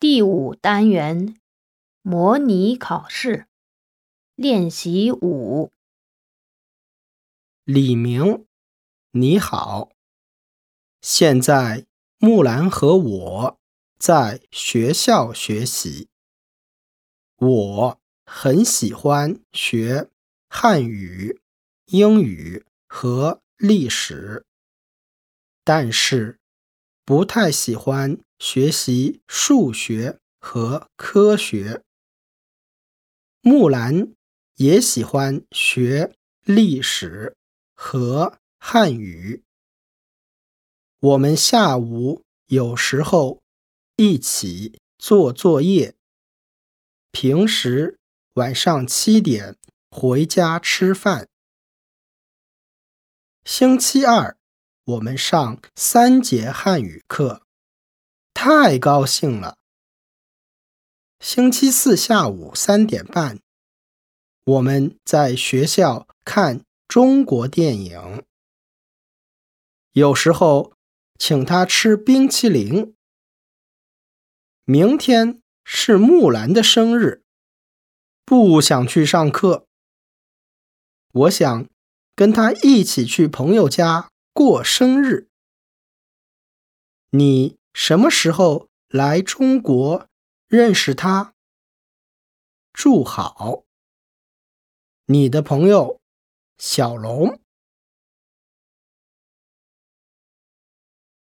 第5单元模拟考试练习5。 李明，你好，现在木兰和我在学校学习。我很喜欢学汉语、英语和历史，但是不太喜欢学习数学和科学。木兰也喜欢学历史和汉语。我们下午有时候一起做作业，平时晚上7点回家吃饭。星期二我们上3节汉语课，太高兴了。星期四下午3点半，我们在学校看中国电影。有时候请他吃冰淇淋。明天是木兰的生日，不想去上课。我想跟他一起去朋友家过生日。你什么时候来中国认识他？祝好。你的朋友小龙。